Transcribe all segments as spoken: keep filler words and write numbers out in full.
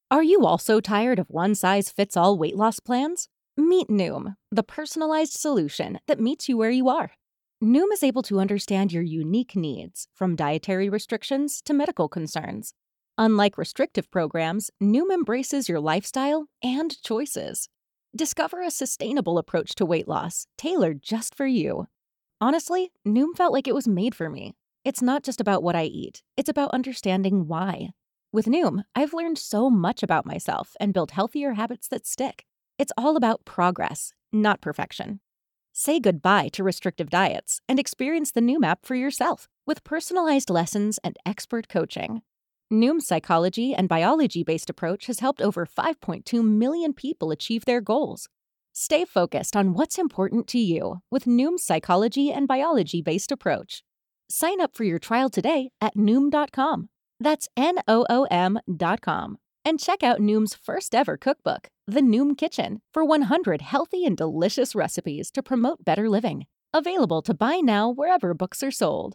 Are you also tired of one-size-fits-all weight loss plans? Meet Noom, the personalized solution that meets you where you are. Noom is able to understand your unique needs, from dietary restrictions to medical concerns. Unlike restrictive programs, Noom embraces your lifestyle and choices. Discover a sustainable approach to weight loss, tailored just for you. Honestly, Noom felt like it was made for me. It's not just about what I eat, it's about understanding why. With Noom, I've learned so much about myself and built healthier habits that stick. It's all about progress, not perfection. Say goodbye to restrictive diets and experience the Noom app for yourself with personalized lessons and expert coaching. Noom's psychology and biology-based approach has helped over five point two million people achieve their goals. Stay focused on what's important to you with Noom's psychology and biology-based approach. Sign up for your trial today at Noom dot com. That's N O O M dot com. And check out Noom's first ever cookbook, The Noom Kitchen, for one hundred healthy and delicious recipes to promote better living. Available to buy now wherever books are sold.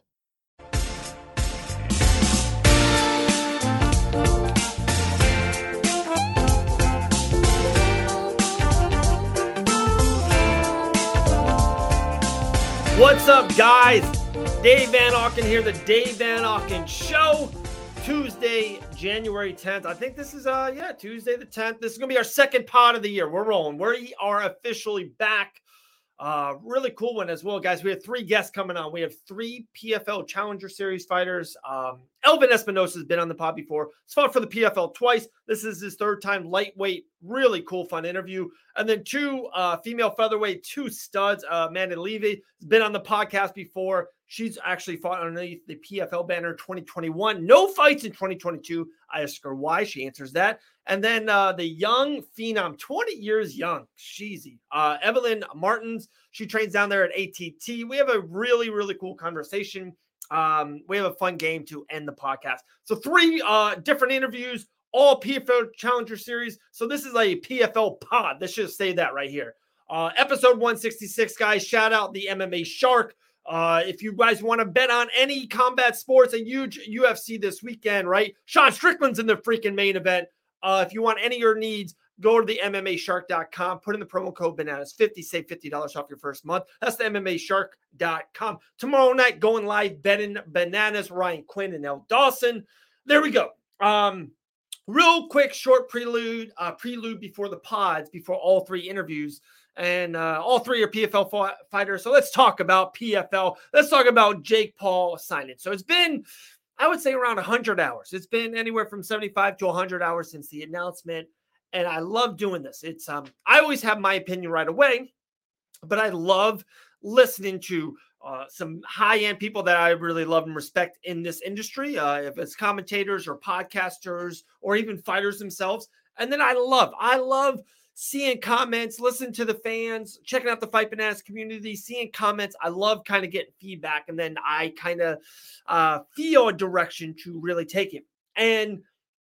What's up, guys? Dave Van Auken here, the Dave Van Auken Show. Tuesday, January tenth. I think this is, uh, yeah, Tuesday the tenth. This is going to be our second pod of the year. We're rolling. We are officially back. Uh, really cool one as well, guys. We have three guests coming on. We have three P F L Challenger Series fighters. Um, Elvin Espinosa has been on the pod before. He's fought for the P F L twice. This is his third time lightweight. Really cool, fun interview. And then two uh, female featherweight, two studs. Uh, Amanda Levy has been on the podcast before. She's actually fought underneath the P F L banner in twenty twenty-one. No fights in twenty twenty-two. I ask her why. She answers that. And then uh, the young phenom, twenty years young, cheesy. Uh, Evelyn Martins. She trains down there at A T T. We have a really, really cool conversation. Um, we have a fun game to end the podcast. So three uh, different interviews, all P F L Challenger Series. So this is a P F L pod. Let's just say that right here. Uh, episode one sixty-six, guys. Shout out the M M A Shark. Uh, if you guys want to bet on any combat sports, a huge U F C this weekend, right? Sean Strickland's in the freaking main event. Uh, if you want any of your needs, go to the M M A shark dot com. Put in the promo code bananas fifty. Save fifty dollars off your first month. That's the M M A shark dot com. Tomorrow night, going live, betting bananas, Ryan Quinn and Elle Dawson. There we go. Um, real quick, short prelude, uh, prelude before the pods, before all three interviews. And uh, all three are P F L f- fighters. So let's talk about P F L. Let's talk about Jake Paul signing. So it's been, I would say, around one hundred hours. It's been anywhere from seventy-five to one hundred hours since the announcement. And I love doing this. It's um, I always have my opinion right away, but I love listening to uh, some high-end people that I really love and respect in this industry, uh, if it's commentators or podcasters or even fighters themselves. And then I love, I love seeing comments, listening to the fans, checking out the Fight Bananas community, seeing comments. I love kind of getting feedback, and then I kind of uh, feel a direction to really take it. And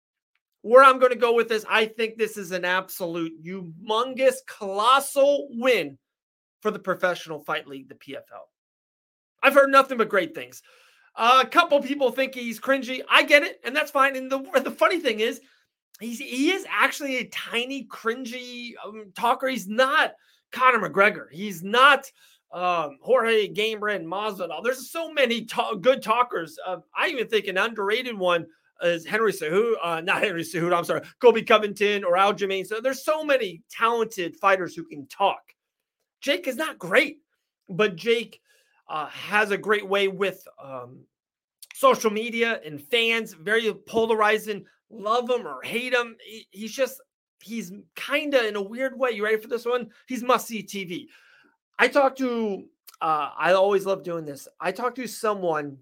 where I'm going to go with this, I think this is an absolute humongous, colossal win for the Professional Fight League, the P F L. I've heard nothing but great things. Uh, a couple people think he's cringy. I get it, and that's fine. And the, the funny thing is, He's, he is actually a tiny, cringy um, talker. He's not Conor McGregor. He's not um, Jorge Gamebred Masvidal. There's so many ta- good talkers. Uh, I even think an underrated one is Henry Cejudo. Uh, not Henry Cejudo, I'm sorry. Colby Covington or Aljamain. So there's so many talented fighters who can talk. Jake is not great, but Jake uh, has a great way with um, social media and fans. Very polarizing. Love him or hate him. He, he's just, he's kind of in a weird way. You ready for this one? He's must-see T V. I talked to, uh, I always love doing this. I talked to someone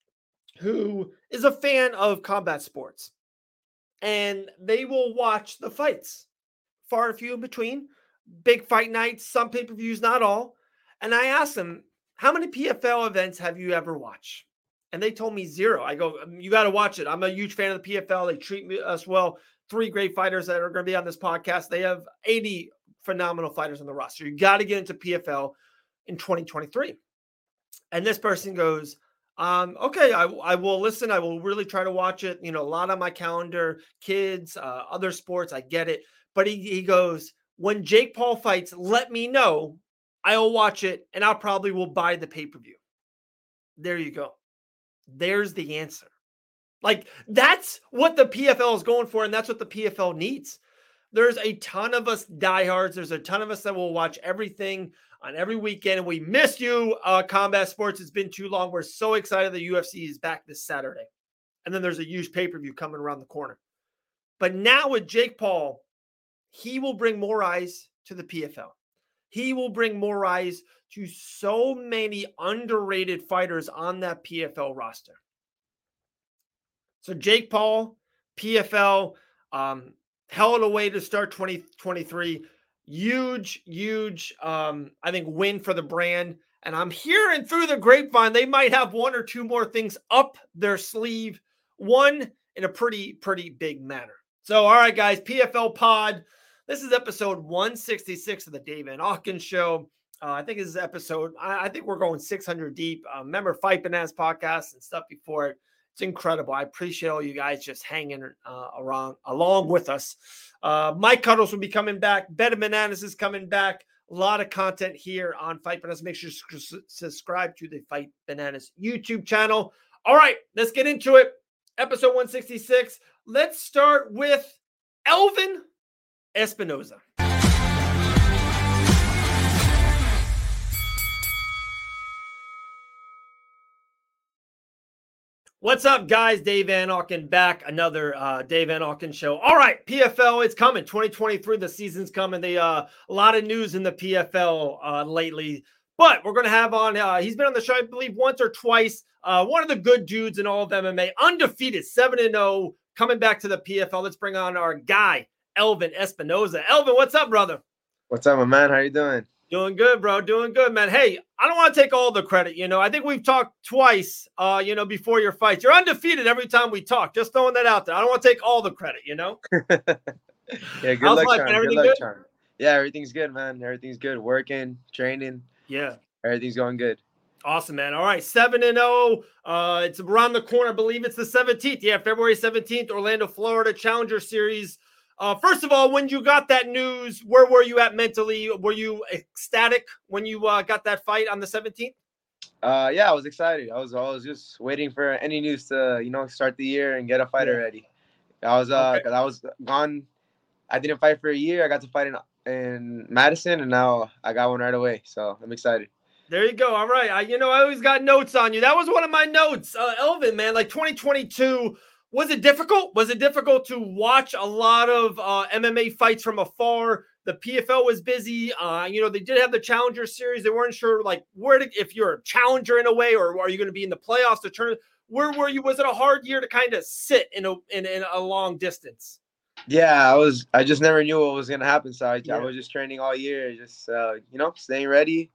who is a fan of combat sports, and they will watch the fights, far and few in between, big fight nights, some pay-per-views, not all. And I asked them, how many P F L events have you ever watched? And they told me zero. I go, you got to watch it. I'm a huge fan of the P F L. They treat me us well. Three great fighters that are going to be on this podcast. They have eighty phenomenal fighters on the roster. You got to get into P F L in twenty twenty-three. And this person goes, Um, okay, I I will listen. I will really try to watch it. You know, a lot on my calendar, kids, uh, other sports. I get it. But he he goes, when Jake Paul fights, let me know. I'll watch it, and I'll probably will buy the pay per view. There you go. There's the answer. Like that's what the P F L is going for, and that's what the P F L needs. There's a ton of us diehards. There's a ton of us that will watch everything on every weekend. And we miss you, uh, Combat Sports. It's been too long. We're so excited the U F C is back this Saturday. And then there's a huge pay-per-view coming around the corner. But now with Jake Paul, he will bring more eyes to the P F L. He will bring more eyes to so many underrated fighters on that P F L roster. So Jake Paul, P F L, um, hell of a way to start twenty twenty-three. Huge, huge, um, I think, win for the brand. And I'm hearing through the grapevine, they might have one or two more things up their sleeve. One in a pretty, pretty big manner. So, all right, guys, P F L Pod. This is episode one sixty-six of the Dave Van Auken Show. Uh, I think this is episode, I, I think we're going six hundred deep. Uh, remember Fight Bananas podcast and stuff before it. It's incredible. I appreciate all you guys just hanging uh, around along with us. Uh, Mike Cuddles will be coming back. Better Bananas is coming back. A lot of content here on Fight Bananas. Make sure you subscribe to the Fight Bananas YouTube channel. All right, let's get into it. Episode one sixty-six. Let's start with Elvin Espinoza. What's up, guys? Dave Van Auken back. Another uh, Dave Van Auken show. All right, P F L, it's coming. twenty twenty-three, the season's coming. They, uh, a lot of news in the P F L uh, lately. But we're going to have on, uh, he's been on the show, I believe, once or twice. Uh, one of the good dudes in all of M M A. Undefeated, seven and oh, coming back to the P F L. Let's bring on our guy, Elvin Espinoza. Elvin, what's up, brother? What's up, my man? How you doing? Doing good, bro. Doing good, man. Hey, I don't want to take all the credit. You know, I think we've talked twice, uh, you know, before your fights. You're undefeated every time we talk. Just throwing that out there. I don't want to take all the credit, you know? Yeah, good How's luck, life, Charm. man? Everything Good luck, good? Charm. Yeah, everything's good, man. Everything's good. Working, training. Yeah. Everything's going good. Awesome, man. All right, seven and oh. Uh, it's around the corner. I believe it's the seventeenth. Yeah, February seventeenth, Orlando, Florida Challenger Series. Uh, first of all, when you got that news, where were you at mentally? Were you ecstatic when you uh, got that fight on the seventeenth? Uh, yeah, I was excited. I was, I was just waiting for any news to, you know, start the year and get a fight Yeah. already. I was, uh, Okay. cause I was gone. I didn't fight for a year. I got to fight in in Madison, and now I got one right away. So I'm excited. There you go. All right. I, you know, I always got notes on you. That was one of my notes. Uh, Elvin, man, like twenty twenty-two, was it difficult? Was it difficult to watch a lot of uh, M M A fights from afar? The P F L was busy. Uh, you know, they did have the Challenger Series. They weren't sure, like, where to, if you're a challenger in a way, or are you going to be in the playoffs to turn? Where were you? Was it a hard year to kind of sit in a in, in a long distance? Yeah, I was. I just never knew what was gonna happen. So I, Yeah. I was just training all year, just uh, you know, staying ready,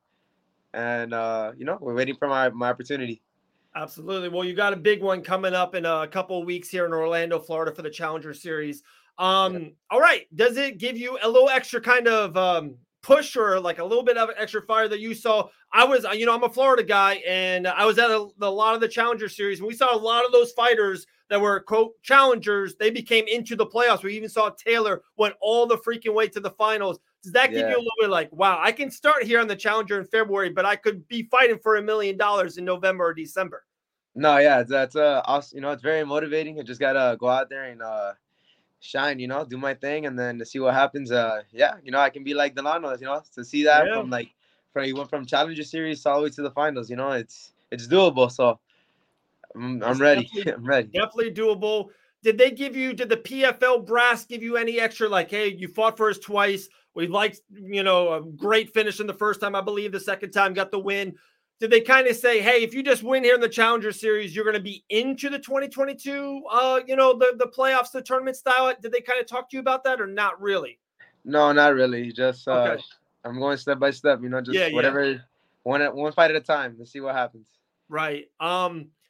and uh, you know, we're waiting for my my opportunity. Absolutely. Well, you got a big one coming up in a couple of weeks here in Orlando, Florida for the Challenger Series. Um, Yeah. All right. Does it give you a little extra kind of um, push or like a little bit of extra fire that you saw? I was, you know, I'm a Florida guy, and I was at a, a lot of the Challenger Series, and we saw a lot of those fighters that were, quote, challengers. They became into the playoffs. We even saw Taylor went all the freaking way to the finals. Does that give Yeah. you a little bit like, wow, I can start here on the Challenger in February, but I could be fighting for a million dollars in November or December? No, yeah, that's uh, awesome. You know, it's very motivating. I just gotta go out there and uh, shine. You know, do my thing, and then to see what happens. Uh, yeah, you know, I can be like Delano. You know, to see that Yeah. from like, from he went from Challenger Series all the way to the finals. You know, it's it's doable. So I'm, I'm It's ready. definitely- I'm ready. Definitely doable. Did they give you, did the P F L brass give you any extra, like, hey, you fought for us twice. We liked, you know, a great finish in the first time, I believe the second time got the win. Did they kind of say, hey, if you just win here in the Challenger Series, you're going to be into the twenty twenty-two, uh, you know, the, the playoffs, the tournament style? Did they kind of talk to you about that or not really? No, not really. Just uh, Okay. I'm going step by step. You know, just Yeah, yeah. whatever, one at one fight at a time. Let's see what happens. Right. Um,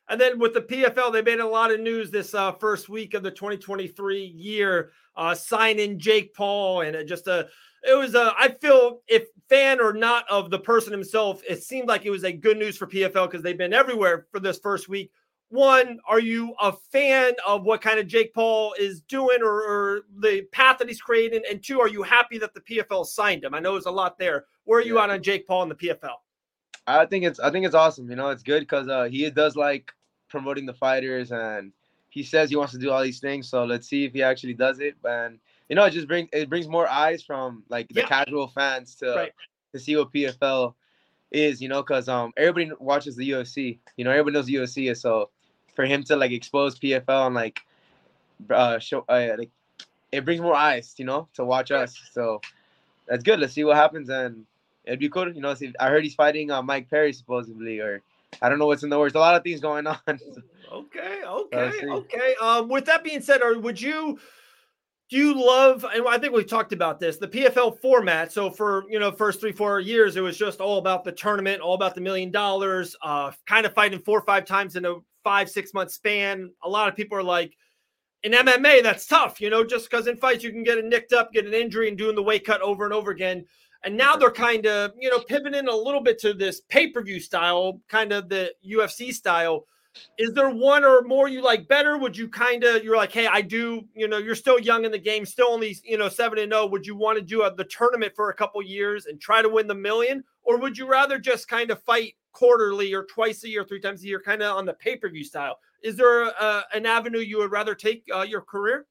And then with the P F L, they made a lot of news this uh, first week of the twenty twenty-three year, uh, signing Jake Paul, and it just a, it was a. I feel if fan or not of the person himself, it seemed like it was a good news for P F L because they've been everywhere for this first week. One, are you a fan of what kind of Jake Paul is doing or, or the path that he's creating? And two, are you happy that the P F L signed him? I know there's a lot there. Where are you Yeah. at on Jake Paul and the P F L? I think it's I think it's awesome. You know, it's good because uh, he does like promoting the fighters, and he says he wants to do all these things. So let's see if he actually does it. And you know, it just brings it brings more eyes from like the Yeah. casual fans to Right. to see what P F L is. You know, because um everybody watches the U F C. You know, everybody knows the U F C is. So for him to like expose P F L and like uh show uh, like it brings more eyes. You know, to watch us. So that's good. Let's see what happens, and it'd be cool. You know, see, I heard he's fighting uh, Mike Perry supposedly, or I don't know what's in the works. A lot of things going on. Okay, Let's okay, see. okay. Um, with that being said, or would you do you love? And I think we talked about this, the P F L format. So for you know, first three, four years, it was just all about the tournament, all about the million dollars. Uh, kind of fighting four or five times in a five, six month span. A lot of people are like, in M M A, that's tough, you know, just because in fights you can get it nicked up, get an injury, and doing the weight cut over and over again. And now they're kind of, you know, pivoting a little bit to this pay-per-view style, kind of the U F C style. Is there one or more you like better? Would you kind of, you're like, hey, I do, you know, you're still young in the game, still only, you know, seven and oh. Would you want to do a, the tournament for a couple years and try to win the million? Or would you rather just kind of fight quarterly or twice a year, three times a year, kind of on the pay-per-view style? Is there a, an avenue you would rather take uh, your career?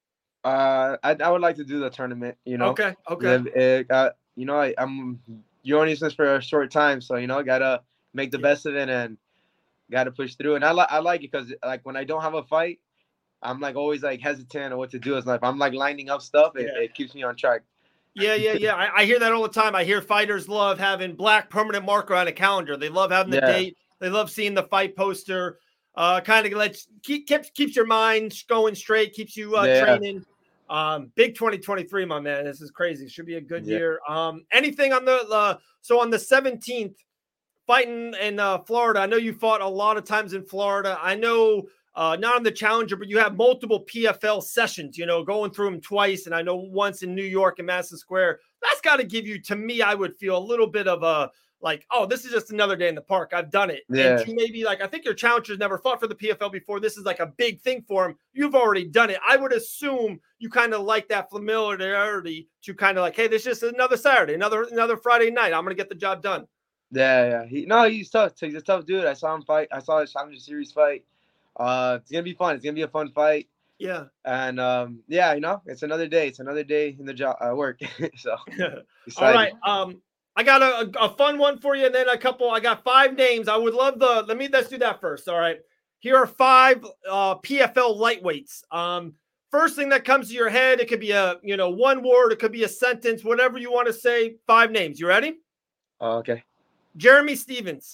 Uh, I, I would like to do the tournament. You know, Okay, okay. It, it, uh, you know, I, I'm you're only this for a short time, so you know, gotta make the Yeah. best of it and gotta push through. And I like I like it because like when I don't have a fight, I'm like always like hesitant on what to do. It's like I'm like lining up stuff. It, Yeah. it keeps me on track. Yeah, yeah, yeah. I, I hear that all the time. I hear fighters love having black permanent marker on a calendar. They love having the Yeah. date. They love seeing the fight poster. Uh, kind of lets keep keeps keeps your mind going straight, keeps you uh, Yeah. training. Um, big twenty twenty-three, my man. This is crazy. Should be a good Yeah. year. Um, anything on the uh, so on the seventeenth, fighting in uh, Florida. I know you fought a lot of times in Florida. I know uh, not on the Challenger, but you have multiple P F L sessions. You know, going through them twice, and I know once in New York and Madison Square. That's got to give you, to me, I would feel a little bit of a like, oh, this is just another day in the park. I've done it. Yeah. And you maybe like, I think your challengers never fought for the P F L before. This is like a big thing for him. You've already done it. I would assume you kind of like that familiarity to kind of like, hey, this is just another Saturday, another another Friday night. I'm gonna get the job done. Yeah, yeah. He no, he's tough. He's a tough dude. I saw him fight. I saw his Challenger Series fight. Uh, it's gonna be fun. It's gonna be a fun fight. Yeah. And um, yeah, you know, it's another day. It's another day in the job uh, work. So All excited. right. Um, I got a, a fun one for you, and then a couple. I got five names. I would love the. Let me let's do that first. All right. Here are five uh, P F L lightweights. Um, first thing that comes to your head, it could be a you know one word, it could be a sentence, whatever you want to say. Five names. You ready? Oh, okay. Jeremy Stevens.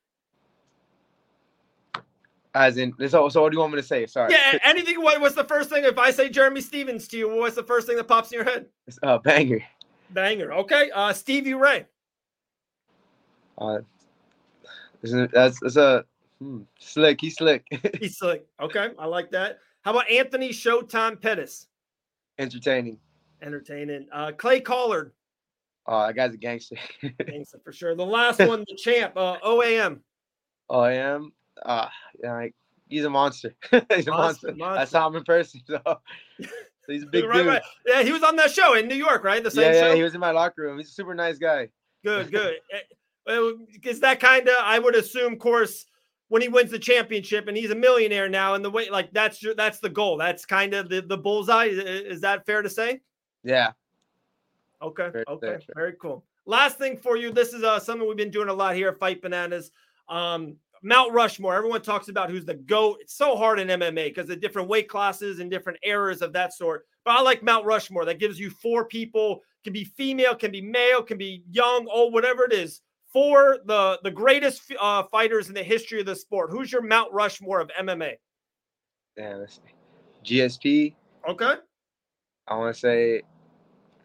As in, so, so what do you want me to say? Sorry. Yeah. Anything. What, what's the first thing? If I say Jeremy Stevens to you, what's the first thing that pops in your head? It's a banger. Banger. Okay. Uh, Stevie Ray. Uh, isn't that's that's a hmm, slick. He's slick. He's slick. Okay. I like that. How about Anthony Showtime Pettis? Entertaining. Entertaining. Uh, Clay Collard. Oh, that guy's a gangster. Gangster for sure. The last one, the champ, uh, O A M. Oh, I am. Uh, yeah, like, he's a monster. He's a Monster, monster. monster. I saw him in person. So, so he's a big right, dude. right. Yeah, he was on that show in New York, right? The same Yeah, show. yeah, he was in my locker room. He's a super nice guy. Good, good. Is that kind of? I would assume, of course, when he wins the championship and he's a millionaire now, and the way like that's your, that's the goal. That's kind of the the bullseye. Is, is that fair to say? Yeah. Okay. Very okay. fair. Very cool. Last thing for you. This is uh, something we've been doing a lot here at Fight Bananas. Um, Mount Rushmore. Everyone talks about who's the GOAT. It's so hard in M M A because of different weight classes and different eras of that sort. But I like Mount Rushmore. That gives you four people. Can be female, can be male, can be young, old, whatever it is. For the the greatest uh, fighters in the history of the sport. Who's your Mount Rushmore of M M A? Damn, let's see. G S P. Okay. I want to say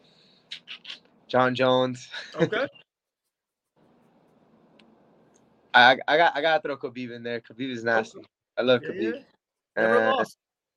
John Jones. Okay. I I got I gotta throw Khabib in there. Khabib is nasty. Okay. I love Yeah, Khabib. yeah. Never And, lost.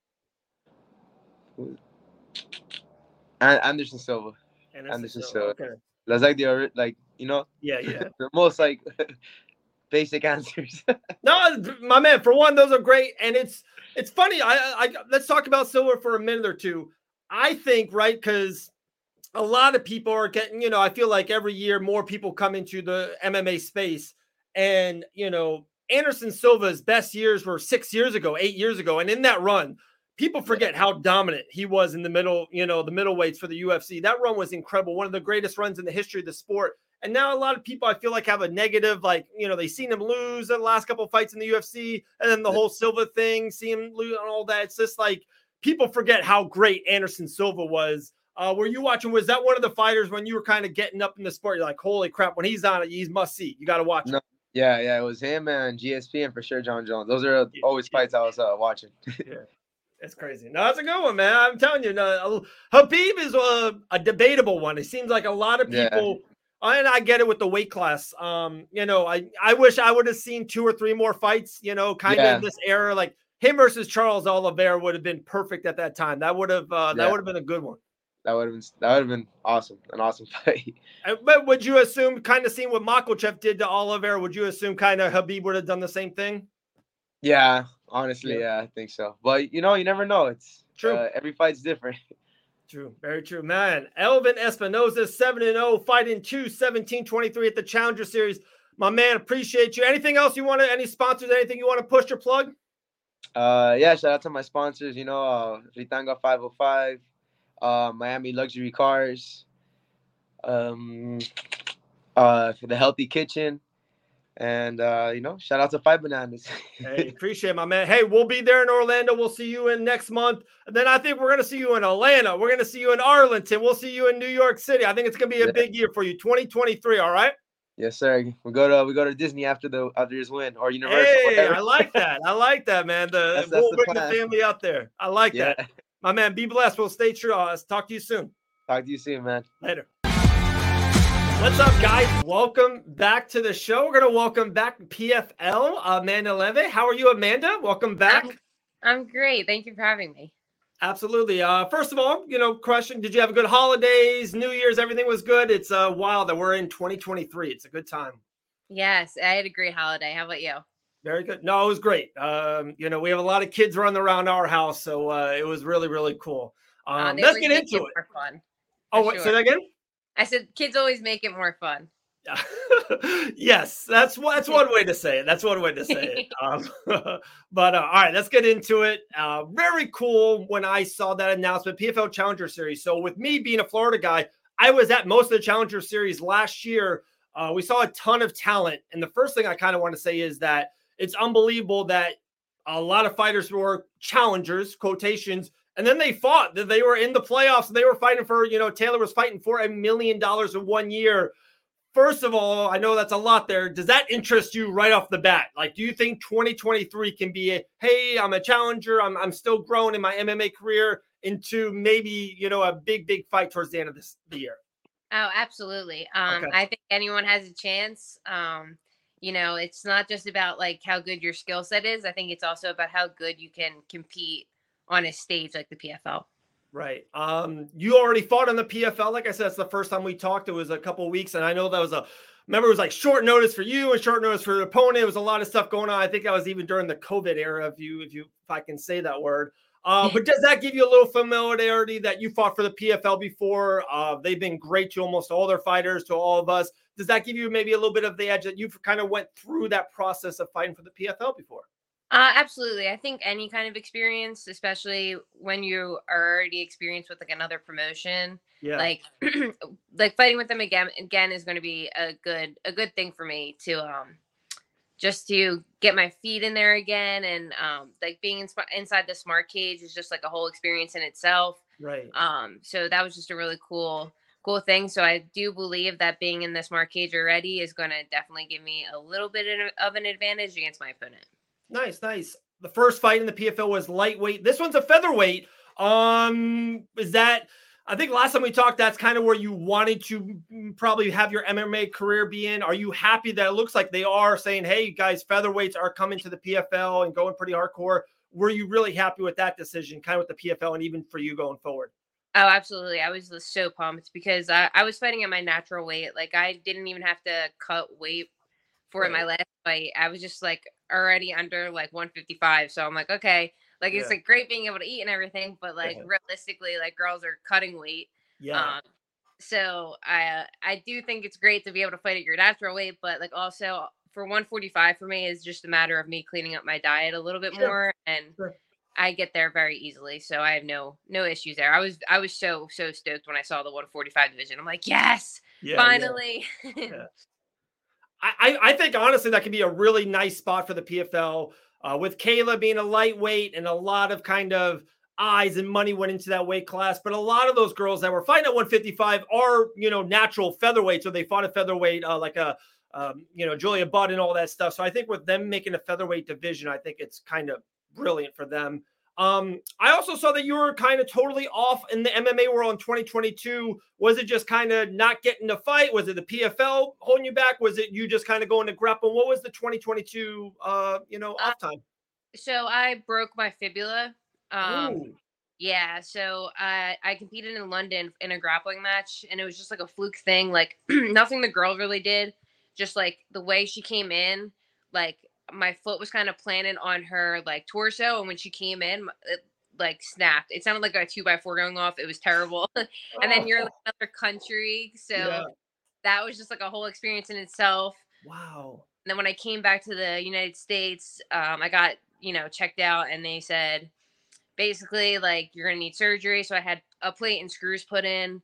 and Anderson Silva. And Anderson so, Silva. okay. That's like the ori- like you know Yeah, yeah. the most like basic answers. No, my man. For one, those are great, and it's it's funny. I, I let's talk about Silva for a minute or two. I think right because a lot of people are getting. You know, I feel like every year more people come into the M M A space, and you know, Anderson Silva's best years were six years ago, eight years ago, and in that run, people forget yeah. how dominant he was in the middle. You know, the middleweights for the U F C. That run was incredible, one of the greatest runs in the history of the sport. And now a lot of people, I feel like, have a negative, like, you know, they seen him lose in the last couple of fights in the U F C, and then the whole Silva thing, see him lose and all that. It's just like people forget how great Anderson Silva was. Uh, were you watching? Was that one of the fighters when you were kind of getting up in the sport? You're like, holy crap, when he's on it, he's must see. You got to watch no, him. Yeah, yeah, it was him and G S P and for sure John Jones. Those are always yeah. fights I was uh, watching. yeah. It's crazy. No, that's a good one, man. I'm telling you, no, Khabib is a, a debatable one. It seems like a lot of people. Yeah. And I get it with the weight class. Um, you know, I, I wish I would have seen two or three more fights, you know, kind yeah. of in this era. Like him versus Charles Oliveira would have been perfect at that time. That would have uh, that yeah. would have been a good one. That would have been that would have been awesome. An awesome fight. But would you assume, kind of seeing what Makhachev did to Oliveira, would you assume kind of Khabib would have done the same thing? Yeah, honestly, yeah, yeah I think so. But you know, you never know. It's true. Uh, every fight's different. True. Very true, man. Elvin Espinoza, seven and oh, fighting two seventeen twenty-three at the Challenger Series. My man, appreciate you. Anything else you want to, any sponsors, anything you want to push or plug? Uh, yeah, shout out to my sponsors, you know, uh, Ritanga five oh five, uh, Miami Luxury Cars, um, uh, for the Healthy Kitchen. And, uh, you know, shout out to Five Bananas. Hey, appreciate it, my man. Hey, we'll be there in Orlando. We'll see you in next month. And then I think we're going to see you in Atlanta. We're going to see you in Arlington. We'll see you in New York City. I think it's going to be a yeah. big year for you, twenty twenty-three, all right? Yes, sir. We go to we go to Disney after the after his win or Universal. Hey, whatever. I like that. I like that, man. The, that's, we'll that's the bring the family out there. I like yeah. that. My man, be blessed. We'll stay true. I'll talk to you soon. Talk to you soon, man. Later. What's up, guys? Welcome back to the show. We're going to welcome back P F L, Amanda Leve. How are you, Amanda? Welcome back. I'm, I'm great. Thank you for having me. Absolutely. Uh, first of all, you know, question, did you have a good holidays, New Year's? Everything was good? It's uh, wild that we're in twenty twenty-three. It's a good time. Yes, I had a great holiday. How about you? Very good. No, it was great. Um, you know, we have a lot of kids running around our house, so uh, it was really, really cool. Um, uh, let's get into it. More fun, oh, what, sure. Say that again? I said kids always make it more fun. Yes, that's one, that's one way to say it. That's one way to say it. Um, but uh, all right, let's get into it. Uh, very cool when I saw that announcement, P F L Challenger Series. So with me being a Florida guy, I was at most of the Challenger Series last year. Uh, we saw a ton of talent. And the first thing I kind of want to say is that it's unbelievable that a lot of fighters were challengers, quotations, and then they fought, that they were in the playoffs. And they were fighting for, you know, Taylor was fighting for a million dollars in one year. First of all, I know that's a lot there. Does that interest you right off the bat? Like, do you think twenty twenty-three can be a, hey, I'm a challenger, I'm I'm still growing in my M M A career, into maybe, you know, a big, big fight towards the end of this the year? Oh, absolutely. Um, okay. I think anyone has a chance. Um, you know, it's not just about like how good your skill set is. I think it's also about how good you can compete on a stage like the P F L. Right. Um, you already fought on the P F L. Like I said, it's the first time we talked. It was a couple of weeks. And I know that was a, remember, it was like short notice for you and short notice for the opponent. It was a lot of stuff going on. I think that was even during the COVID era, if you, if you, if I can say that word. Uh, but does that give you a little familiarity that you fought for the P F L before? Uh, they've been great to almost all their fighters, to all of us. Does that give you maybe a little bit of the edge that you've kind of went through that process of fighting for the P F L before? Uh, absolutely. I think any kind of experience, especially when you are already experienced with like another promotion, yeah. like like fighting with them again again is going to be a good a good thing for me to um just to get my feet in there again, and um like being in, inside the smart cage is just like a whole experience in itself. Right. Um. So that was just a really cool cool thing. So I do believe that being in the smart cage already is going to definitely give me a little bit of an advantage against my opponent. Nice, nice. The first fight in the P F L was lightweight. This one's a featherweight. Um, is that I think last time we talked, that's kind of where you wanted to probably have your M M A career be in. Are you happy that it looks like they are saying, hey, guys, featherweights are coming to the P F L and going pretty hardcore? Were you really happy with that decision, kind of with the P F L and even for you going forward? Oh, absolutely. I was so pumped because I, I was fighting at my natural weight. Like, I didn't even have to cut weight for right. my last fight. I was just like already under like one fifty-five. So I'm like, okay. Like, yeah. it's like great being able to eat and everything, but like yeah. realistically, like girls are cutting weight. Yeah. Um, so I, uh, I do think it's great to be able to fight at your natural weight, but like also for one forty-five for me is just a matter of me cleaning up my diet a little bit sure. more. And sure. I get there very easily. So I have no, no issues there. I was, I was so, so stoked when I saw the one forty-five division. I'm like, yes, yeah, finally. Yeah. yeah. I, I think honestly, that could be a really nice spot for the P F L. Uh, with Kayla being a lightweight and a lot of kind of eyes and money went into that weight class. But a lot of those girls that were fighting at one fifty-five are, you know, natural featherweights. So they fought a featherweight uh, like a, um, you know, Julia Budd and all that stuff. So I think with them making a featherweight division, I think it's kind of brilliant for them. Um, I also saw that you were kind of totally off in the M M A world in twenty twenty-two. Was it just kind of not getting to fight? Was it the P F L holding you back? Was it you just kind of going to grapple? What was the twenty twenty-two, uh, you know, off time? Uh, so I broke my fibula. Um, Ooh. yeah. So I, I competed in London in a grappling match, and it was just like a fluke thing. Like nothing the girl really did. Just like the way she came in, like my foot was kind of planted on her like torso, and when she came in, it like snapped. It sounded like a two by four going off. It was terrible. And then you're in another country, so yeah. that was just like a whole experience in itself. Wow. And then when I came back to the United States, um, I got you know checked out, and they said basically like you're gonna need surgery. So I had a plate and screws put in.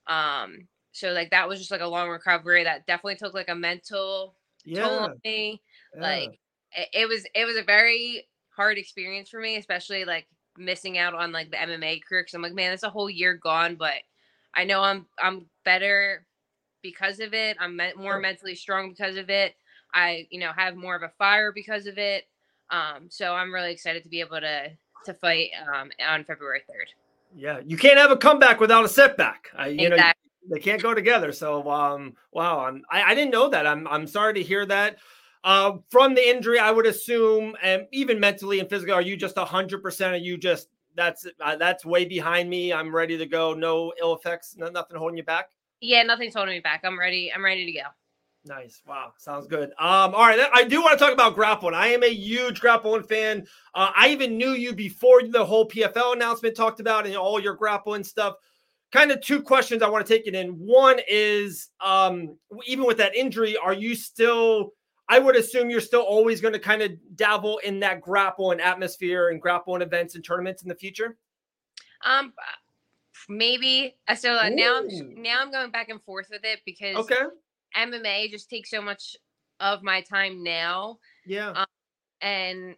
Um, so like that was just like a long recovery. That definitely took like a mental yeah. toll on me. Yeah. Like. It was it was a very hard experience for me, especially like missing out on like the M M A career. Cause I'm like, man, it's a whole year gone, but I know I'm I'm better because of it. I'm me- more sure. mentally strong because of it. I you know have more of a fire because of it. Um, so I'm really excited to be able to to fight um, on February third. Yeah, you can't have a comeback without a setback. I, you exactly. know, they can't go together. So um, wow, I'm, I I didn't know that. I'm I'm sorry to hear that. Uh, from the injury, I would assume, and even mentally and physically, are you just a hundred percent? Are you just that's uh, that's way behind me? I'm ready to go. No ill effects. No, nothing holding you back. Yeah, nothing's holding me back. I'm ready. I'm ready to go. Nice. Wow. Sounds good. Um, all right. I do want to talk about grappling. I am a huge grappling fan. Uh, I even knew you before the whole P F L announcement talked about and all your grappling stuff. Kind of two questions I want to take it in. One is, um, even with that injury, are you still? I would assume you're still always going to kind of dabble in that grapple and atmosphere and grapple and events and tournaments in the future. Um, maybe. So uh, now, I'm, now I'm going back and forth with it because okay. M M A just takes so much of my time now. Yeah. Um, and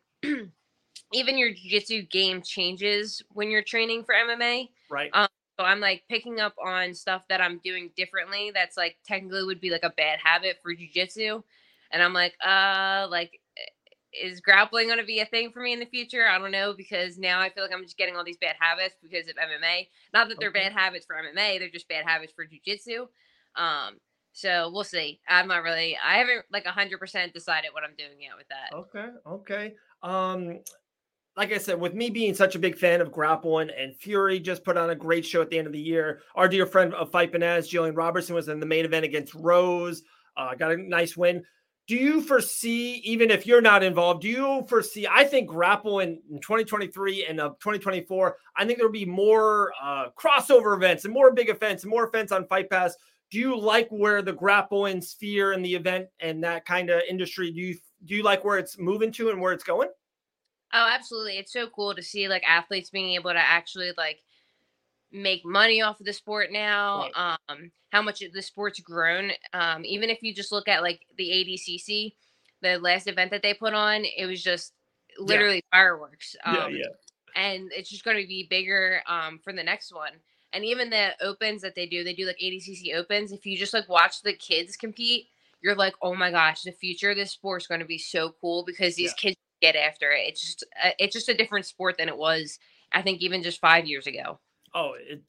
even your jiu-jitsu game changes when you're training for M M A. Right. Um, so I'm like picking up on stuff that I'm doing differently. That's like technically would be like a bad habit for jiu-jitsu. And I'm like, uh, like, is grappling going to be a thing for me in the future? I don't know, because now I feel like I'm just getting all these bad habits because of M M A. Not that they're okay. bad habits for M M A. They're just bad habits for jiu-jitsu. Um, so we'll see. I'm not really, I haven't like one hundred percent decided what I'm doing yet with that. Okay. Okay. Um, like I said, with me being such a big fan of grappling, and Fury just put on a great show at the end of the year. Our dear friend of Fight Banez, Jillian Robertson, was in the main event against Rose. Uh, got a nice win. Do you foresee, even if you're not involved, do you foresee, I think grapple in, in twenty twenty-three and uh, twenty twenty-four, I think there'll be more uh, crossover events and more big events and more events on Fight Pass. Do you like where the grappling sphere and the event and that kind of industry, do you, do you like where it's moving to and where it's going? Oh, absolutely. It's so cool to see like athletes being able to actually like make money off of the sport now. Right. Um, how much the sport's grown. Um, even if you just look at like the A D C C, the last event that they put on, it was just literally yeah. fireworks. Um, yeah, yeah. And it's just going to be bigger um, for the next one. And even the opens that they do, they do like A D C C opens. If you just like watch the kids compete, you're like, oh my gosh, the future of this sport is going to be so cool because these yeah. kids get after it. It's just, uh, it's just a different sport than it was, I think, even just five years ago. Oh, it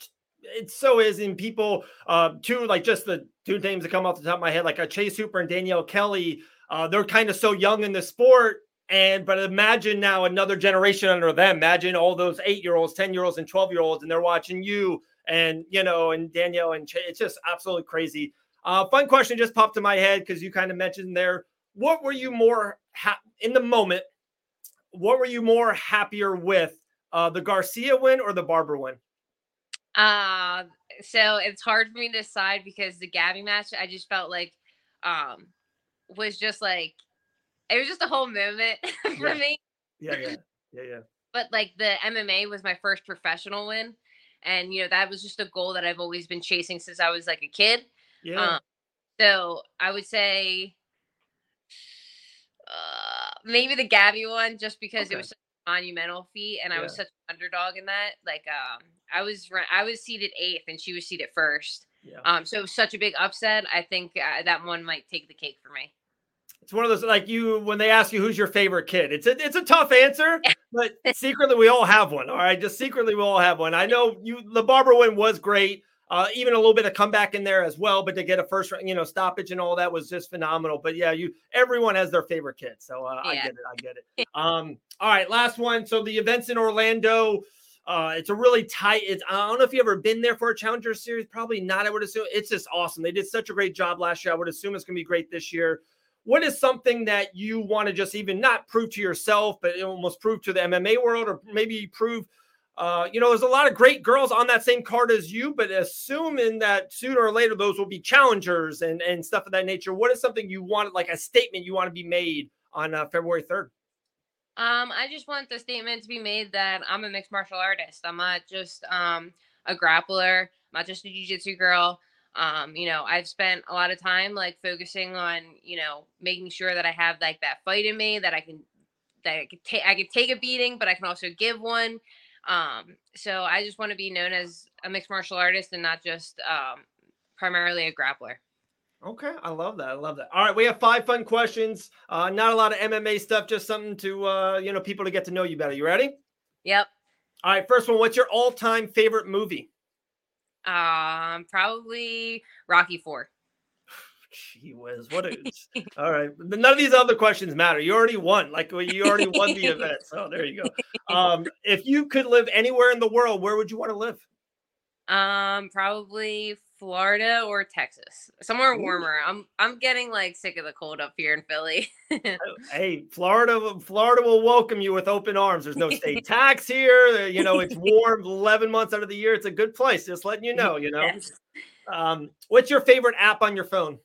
it so is. And people, uh, two, like just the two names that come off the top of my head, like a Chase Hooper and Danielle Kelly, uh, they're kind of so young in the sport. And, but imagine now another generation under them. Imagine all those eight-year-olds, ten-year-olds, and twelve-year-olds, and they're watching you and, you know, and Danielle and Chase. It's just absolutely crazy. Uh, fun question just popped to my head because you kind of mentioned there. What were you more ha- in the moment? What were you more happier with, uh, the Garcia win or the Barber win? Uh, so it's hard for me to decide because the Gabby match, I just felt like, um, was just like, it was just a whole moment for yeah. me. Yeah, yeah, yeah, yeah. But like the M M A was my first professional win. And, you know, that was just a goal that I've always been chasing since I was like a kid. Yeah. Um, so I would say uh, maybe the Gabby one, just because okay. it was such a monumental feat, and yeah. I was such an underdog in that. Like, um, I was I was seated eighth, and she was seated first. Yeah. Um, so it was such a big upset. I think uh, that one might take the cake for me. It's one of those, like, you, when they ask you who's your favorite kid, it's a, it's a tough answer, but secretly we all have one. All right. Just secretly we all have one. I know you, the Barber win was great. Uh, even a little bit of comeback in there as well, but to get a first, you know, stoppage and all that was just phenomenal. But yeah, you, everyone has their favorite kid. So uh, yeah. I get it. I get it. Um, all right. Last one. So the events in Orlando, uh, it's a really tight, it's, I don't know if you've ever been there for a Challenger Series. Probably not. I would assume it's just awesome. They did such a great job last year. I would assume it's going to be great this year. What is something that you want to just even not prove to yourself, but almost prove to the M M A world, or maybe prove, uh, you know, there's a lot of great girls on that same card as you, but assuming that sooner or later those will be challengers and, and stuff of that nature. What is something you want, like a statement you want to be made on uh, February third? Um, I just want the statement to be made that I'm a mixed martial artist. I'm not just um, a grappler. I'm not just a jiu-jitsu girl. Um, you know, I've spent a lot of time like focusing on, you know, making sure that I have like that fight in me, that I can, that I could take, I could take a beating, but I can also give one. Um, so I just want to be known as a mixed martial artist and not just, um, primarily a grappler. Okay. I love that. I love that. All right. We have five fun questions. Uh, not a lot of M M A stuff, just something to, uh, you know, people to get to know you better. You ready? Yep. All right. First one, what's your all-time favorite movie? Um, probably Rocky four. Gee whiz, what is all right. None of these other questions matter. You already won. Like, you already won the event. So there you go. Um, if you could live anywhere in the world, where would you want to live? Um, probably Florida or Texas, somewhere Ooh. warmer. I'm I'm getting like sick of the cold up here in Philly. Hey, Florida, Florida will welcome you with open arms. There's no state tax here. You know, it's warm eleven months out of the year. It's a good place. Just letting you know, you know. Yes. Um, what's your favorite app on your phone?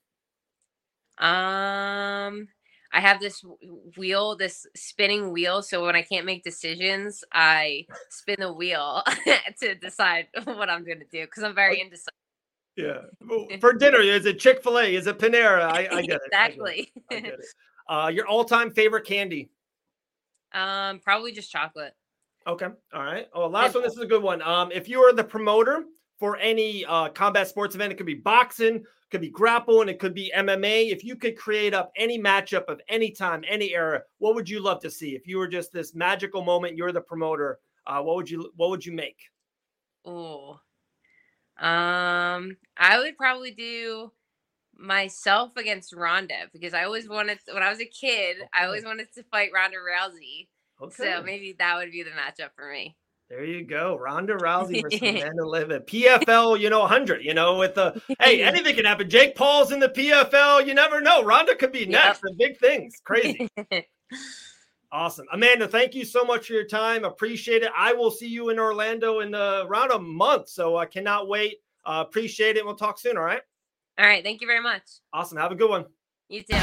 Um, I have this wheel, this spinning wheel. So when I can't make decisions, I spin the wheel to decide what I'm going to do, because I'm very indecisive. Yeah. For dinner, is it Chick-fil-A? Is it Panera? I, I get it. Exactly. I get it. I get it. Uh, your all-time favorite candy? Um, probably just chocolate. Okay. All right. Oh, last one. This is a good one. Um, if you were the promoter for any uh, combat sports event, it could be boxing, it could be grapple, and it could be M M A. If you could create up any matchup of any time, any era, what would you love to see? If you were just this magical moment, you're the promoter, uh, what would you what would you make? Oh, um, I would probably do myself against Ronda, because I always wanted, when I was a kid, okay. I always wanted to fight Ronda Rousey. Okay. So maybe that would be the matchup for me. There you go. Ronda Rousey versus Amanda Levin. P F L, you know, one hundred, you know, with the, hey, anything can happen. Jake Paul's in the P F L. You never know. Ronda could be next. Yep. The big things. Crazy. Awesome. Amanda, thank you so much for your time. Appreciate it. I will see you in Orlando in uh, around a month. So I cannot wait. Uh, appreciate it. We'll talk soon. All right. All right. Thank you very much. Awesome. Have a good one. You too.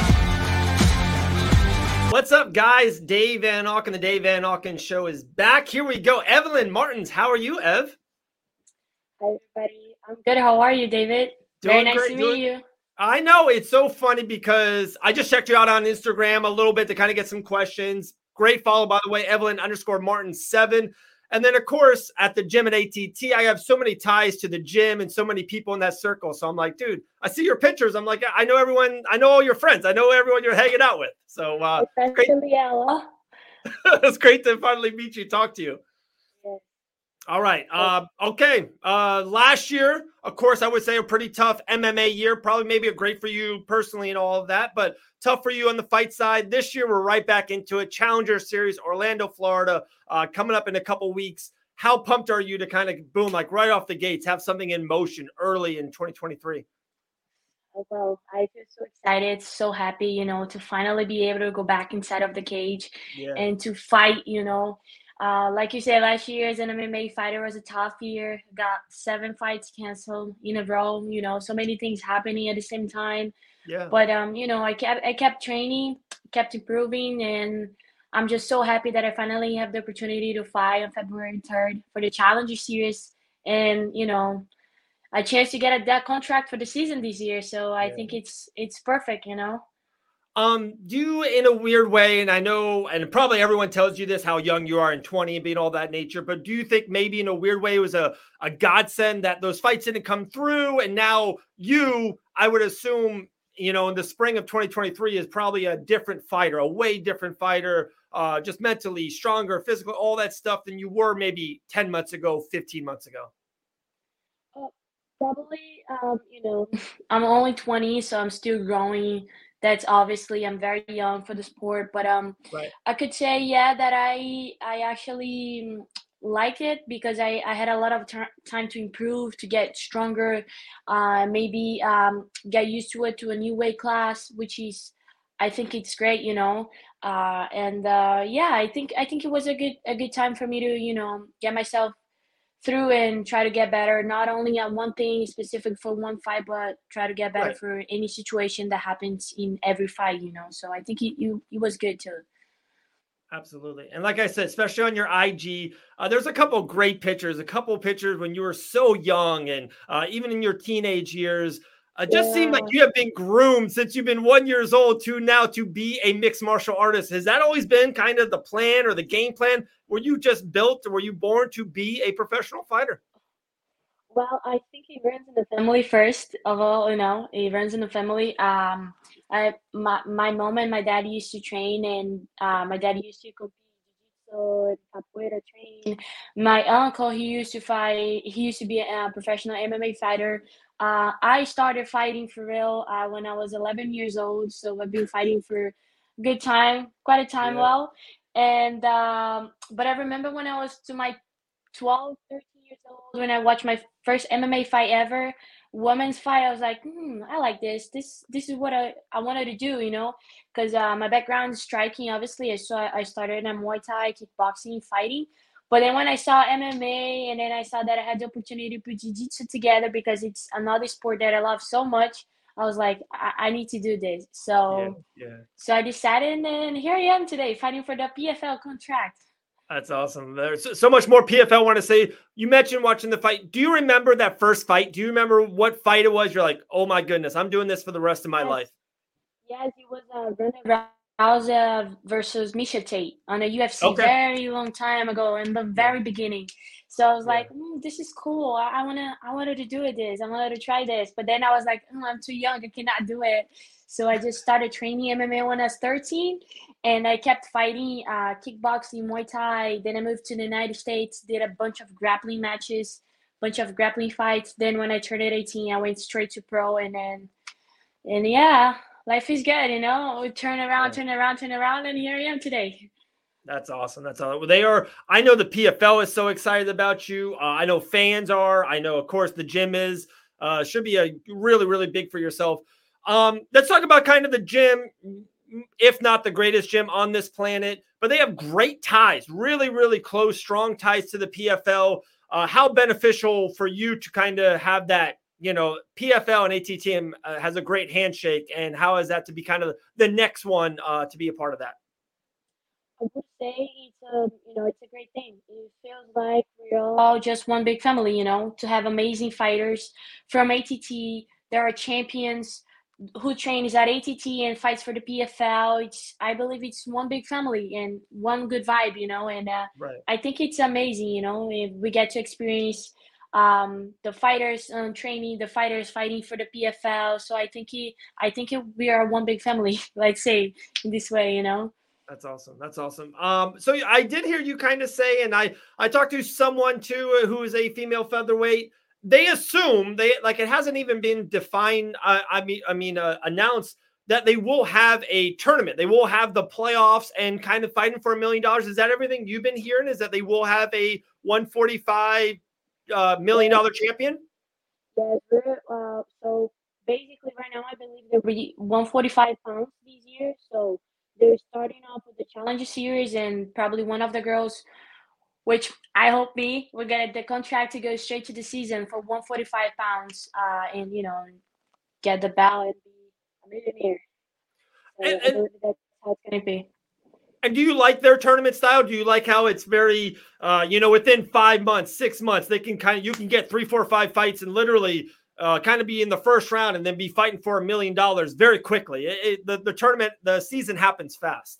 What's up, guys? Dave Van Auken, the Dave Van Auken Show is back. Here we go. Evelyn Martins, how are you, Ev? Hi, everybody. I'm good. How are you, David? Doing Very nice great. to meet Doing... you. I know. It's so funny because I just checked you out on Instagram a little bit to kind of get some questions. Great follow, by the way, Evelyn underscore Martin seven. And then, of course, at the gym at A T T, I have so many ties to the gym and so many people in that circle. So I'm like, dude, I see your pictures. I'm like, I know everyone. I know all your friends. I know everyone you're hanging out with. So uh, especially Ella. It's great to finally meet you, talk to you. Yeah. All right. Uh, okay. Uh, last year, of course, I would say a pretty tough M M A year. Probably maybe a great for you personally and all of that, but tough for you on the fight side. This year, we're right back into it. Challenger Series, Orlando, Florida, uh, coming up in a couple weeks. How pumped are you to kind of boom, like right off the gates, have something in motion early in twenty twenty-three? Well, I feel so excited, so happy, you know, to finally be able to go back inside of the cage Yeah. and to fight, you know. Uh, like you said, last year as an M M A fighter was a tough year. Got seven fights canceled in a row, you know, so many things happening at the same time. Yeah. But um, you know, I kept I kept training, kept improving, and I'm just so happy that I finally have the opportunity to fight on February third for the Challenger Series. And, you know, a chance to get a that contract for the season this year. So I Yeah. think it's it's perfect, you know. Um, do you, in a weird way, and I know, and probably everyone tells you this, how young you are and twenty and being all that nature, but do you think maybe in a weird way it was a, a godsend that those fights didn't come through, and now you, I would assume, you know, in the spring of twenty twenty-three is probably a different fighter, a way different fighter, uh, just mentally stronger, physical, all that stuff than you were maybe ten months ago, fifteen months ago? Uh, Probably, um, you know, I'm only twenty, so I'm still growing. That's obviously I'm very young for the sport, but um, Right. I could say yeah that I I actually mm, like it because I I had a lot of ti- time to improve, to get stronger, uh, maybe um get used to it to a new weight class, which is I think it's great, you know. Uh, and uh, yeah, I think I think it was a good a good time for me to you know get myself through and try to get better, not only at one thing specific for one fight, but try to get better Right. for any situation that happens in every fight, you know. So I think it, you it was good too. Absolutely. And like I said, especially on your I G, uh, there's a couple great pictures, a couple pictures when you were so young and uh, even in your teenage years. Uh, just seemed like Yeah. you have been groomed since you've been one years old to now to be a mixed martial artist. Has that always been kind of the plan or the game plan? Were you just built or were you born to be a professional fighter? Well, I think it runs in the family first of all, you know, it runs in the family. Um, I my my mom and my dad used to train, and uh, my dad used to compete jiu-jitsu and capoeira train. My uncle, he used to fight. He used to be a professional M M A fighter. Uh, I started fighting for real uh, when I was eleven years old, so I've been fighting for a good time, quite a time. Yeah. Well, and um, but I remember when I was to my twelve, thirteen years old when I watched my first M M A fight ever, women's fight. I was like, hmm, I like this. This this is what I, I wanted to do, you know, because uh, my background is striking. Obviously, I saw I started in Muay Thai, kickboxing, fighting. But then when I saw M M A, and then I saw that I had the opportunity to put jiu-jitsu together because it's another sport that I love so much, I was like, I, I need to do this. Yeah. So Yeah. so I decided, and then here I am today, fighting for the P F L contract. That's awesome. There's so, so much more P F L I want to say. You mentioned watching the fight. Do you remember that first fight? Do you remember what fight it was? You're like, oh my goodness, I'm doing this for the rest of my Yes. life. Yes, it was uh, Ronda Rousey versus Misha Tate on a U F C Okay. very long time ago in the Yeah. very beginning. So I was Yeah. like, mm, "This is cool. I, I wanna, I wanted to do this. I wanted to try this." But then I was like, mm, "I'm too young. I cannot do it." So I just started training M M A when I was thirteen, and I kept fighting uh, kickboxing, Muay Thai. Then I moved to the United States, did a bunch of grappling matches, bunch of grappling fights. Then when I turned eighteen, I went straight to pro, and then and yeah, life is good, you know. We turn around, Yeah. turn around, turn around, and here I am today. That's awesome. That's all. They are. I know the P F L is so excited about you. Uh, I know fans are. I know, of course, the gym is. Uh, should be a really, really big for yourself. Um, let's talk about kind of the gym, if not the greatest gym on this planet. But they have great ties, really, really close, strong ties to the P F L. Uh, how beneficial for you to kind of have that? You know, P F L and A T T M uh, has a great handshake, and how is that to be kind of the next one uh, to be a part of that? I would say it's a, you know, it's a great thing. It feels like we're all just one big family, you know, to have amazing fighters from A T T. There are champions who trains at A T T and fights for the P F L. It's, I believe it's one big family and one good vibe, you know, and uh, Right. I think it's amazing, you know, if we get to experience um the fighters um, training the fighters fighting for the P F L. So I think he I think it, we are one big family, like say in this way, you know. That's awesome. That's awesome. Um, so I did hear you kind of say, and I I talked to someone too who is a female featherweight. They assume they like it hasn't even been defined. Uh, I mean, I mean, uh, announced that they will have a tournament. They will have the playoffs and kind of fighting for a million dollars. Is that everything you've been hearing? Is that they will have a one forty-five uh, million dollar champion? Yes. Uh, so basically, right now, I believe they're really one forty-five pounds this year. So they're starting off with the Challenger Series, and probably one of the girls, which I hope me, will get the contract to go straight to the season for one forty-five pounds, uh, and you know, get the belt and be a millionaire. So and, I believe that's how it's gonna be. And do you like their tournament style? Do you like how it's very, uh, you know, within five months, six months, they can kind of, you can get three, four, five fights and literally uh, kind of be in the first round and then be fighting for a million dollars very quickly. It, it, the, the tournament, the season happens fast.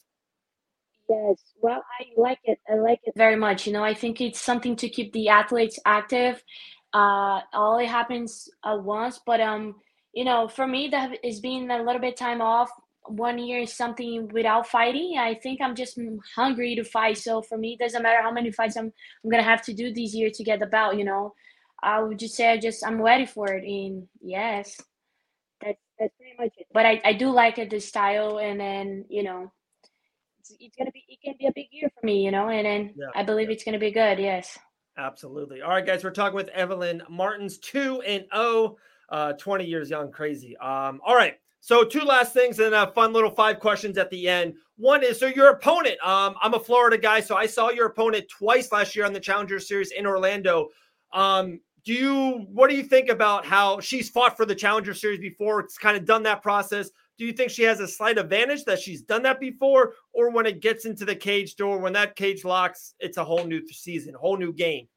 Yes, well, I like it. I like it very much. You know, I think it's something to keep the athletes active. Uh, all it happens at once, but um, you know, for me, that is being a little bit time off. One year is something without fighting. I think I'm just hungry to fight. So for me, it doesn't matter how many fights I'm I'm gonna have to do this year to get the belt. You know, I would just say I just I'm ready for it. And yes, that's that's pretty much it. But I I do like it, the style, and then you know. It's gonna be it can be a big year for me, you know, and then yeah, I believe yeah. it's gonna be good. Yes, absolutely. All right, guys, we're talking with Evelyn Martins, two and oh, uh, twenty years young, crazy. Um, all right, so two last things and a fun little five questions at the end. One is, so your opponent. Um, I'm a Florida guy, so I saw your opponent twice last year on the Challenger Series in Orlando. Um, do you what do you think about how she's fought for the Challenger Series before? It's kind of done that process. Do you think she has a slight advantage that she's done that before, or when it gets into the cage door, when that cage locks, it's a whole new season, a whole new game?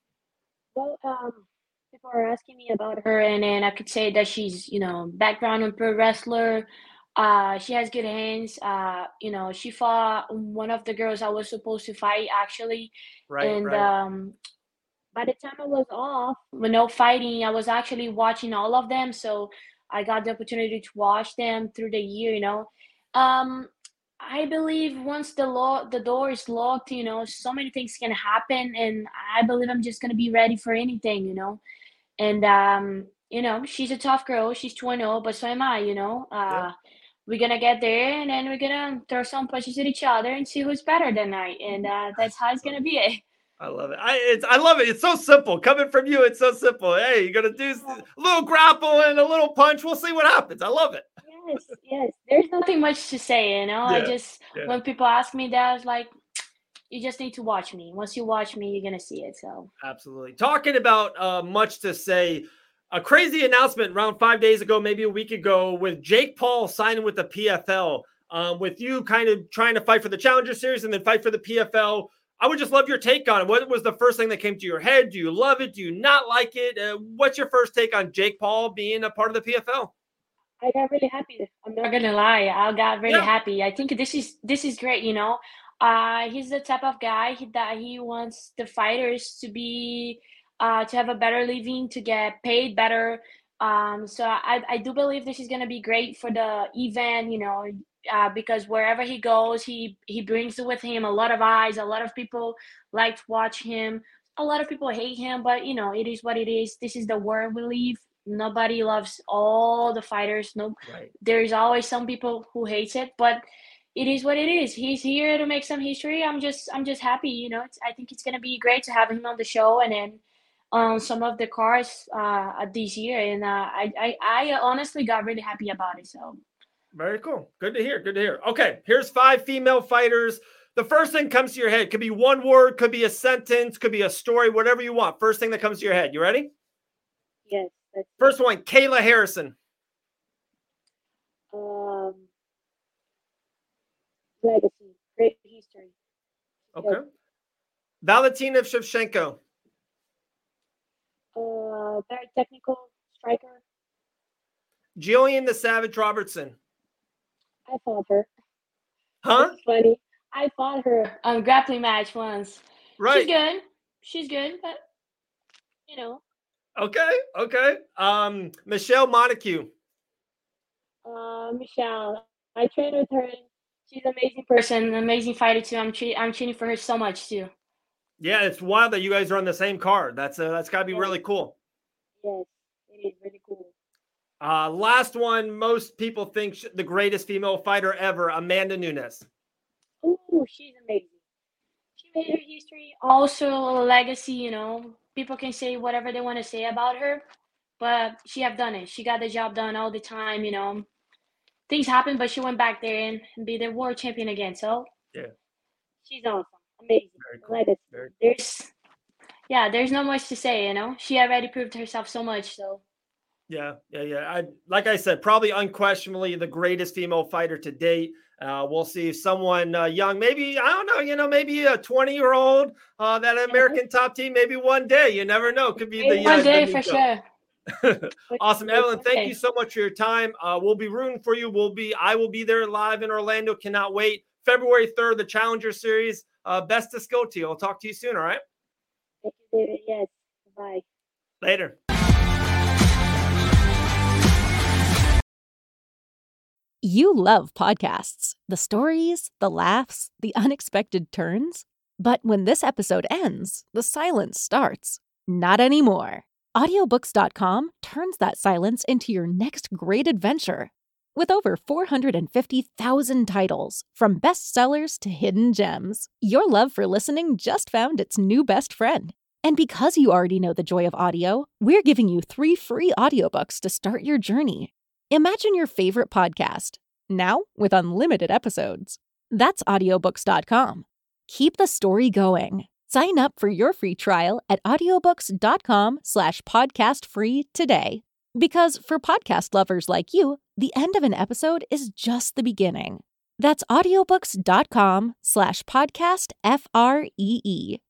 Well, um, people are asking me about her, and then I could say that she's, you know, background and pro wrestler. Uh, she has good hands. Uh, you know, she fought one of the girls I was supposed to fight actually, right? And right. um, by the time I was off with no fighting, I was actually watching all of them. So I got the opportunity to watch them through the year, you know. Um, I believe once the law the door is locked, you know, so many things can happen, and I believe I'm just gonna be ready for anything, you know. And um, you know, she's a tough girl. She's two and oh, but so am I, you know. Uh, yeah. We're gonna get there, and then we're gonna throw some punches at each other and see who's better tonight, and uh, that's how it's gonna be. It. I love it. I it's I love it. It's so simple. Coming from you, it's so simple. Hey, you're gonna do a little grapple and a little punch. We'll see what happens. I love it. Yes, yes. There's nothing much to say, you know. Yeah, I just yeah. when people ask me that, I was like, you just need to watch me. Once you watch me, you're gonna see it. So absolutely. Talking about uh, much to say. A crazy announcement around five days ago, maybe a week ago, with Jake Paul signing with the P F L. Um, with you kind of trying to fight for the Challenger Series and then fight for the P F L. I would just love your take on it. What was the first thing that came to your head? Do you love it? Do you not like it? Uh, what's your first take on Jake Paul being a part of the P F L? I got really happy. I'm not gonna lie. I got really yeah. happy. I think this is this is great. You know, uh, he's the type of guy that he wants the fighters to be, uh, to have a better living, to get paid better. Um, so I I do believe this is gonna be great for the event. You know. Uh, because wherever he goes, he he brings with him a lot of eyes. A lot of people like to watch him. A lot of people hate him, but you know, it is what it is. This is the world we live. Nobody loves all the fighters. No, right. There's always some people who hates it, but it is what it is. He's here to make some history. I'm just I'm just happy. You know, it's, I think it's gonna be great to have him on the show, and then on um, some of the cars uh, this year. And uh, I, I I honestly got really happy about it. So. Very cool. Good to hear. Good to hear. Okay, here's five female fighters. The first thing comes to your head. Could be one word, could be a sentence, could be a story, whatever you want. First thing that comes to your head. You ready? Yes. First one, Kayla Harrison. Um, legacy, great history. Okay. Good. Valentina Shevchenko. Uh, very technical striker. Jillian the Savage Robertson. I fought her. Huh? That's funny. I fought her on a grappling match once. Right. She's good. She's good, but you know. Okay. Okay. Um, Michelle Montague. Uh, Michelle. I trained with her in she's an amazing person, an amazing fighter too. I'm che- I'm cheering for her so much too. Yeah, it's wild that you guys are on the same card. That's uh, that's got to be yes. really cool. Yes, it is really cool. Uh, last one, most people think sh- the greatest female fighter ever, Amanda Nunes. Oh, she's amazing. She made her history, also a legacy, you know. People can say whatever they want to say about her, but she have done it. She got the job done all the time, you know. Things happen, but she went back there and, and be the world champion again. So yeah, she's awesome. Amazing. Cool. Legacy. Very there's yeah, there's not much to say, you know. She already proved herself so much, so Yeah, yeah, yeah. I like I said, probably unquestionably the greatest female fighter to date. Uh, we'll see if someone uh, young, maybe, I don't know, you know, maybe a twenty-year-old, uh, that American top team, maybe one day. You never know. Could be the one uh, day the for show. sure. Awesome, Evelyn. Thank you so much for your time. Uh, we'll be rooting for you. We'll be, I will be there live in Orlando. Cannot wait. February third, the Challenger Series. Uh, best of skill to you. I'll talk to you soon. All right. Thank you, David. Yes. Bye. Later. You love podcasts, the stories, the laughs, the unexpected turns. But when this episode ends, the silence starts. Not anymore. Audiobooks dot com turns that silence into your next great adventure. With over four hundred fifty thousand titles, from bestsellers to hidden gems, your love for listening just found its new best friend. And because you already know the joy of audio, we're giving you three free audiobooks to start your journey. Imagine your favorite podcast, now with unlimited episodes. That's audiobooks dot com. Keep the story going. Sign up for your free trial at audiobooks dot com slash podcast free today. Because for podcast lovers like you, the end of an episode is just the beginning. That's audiobooks dot com slash podcast F R E E.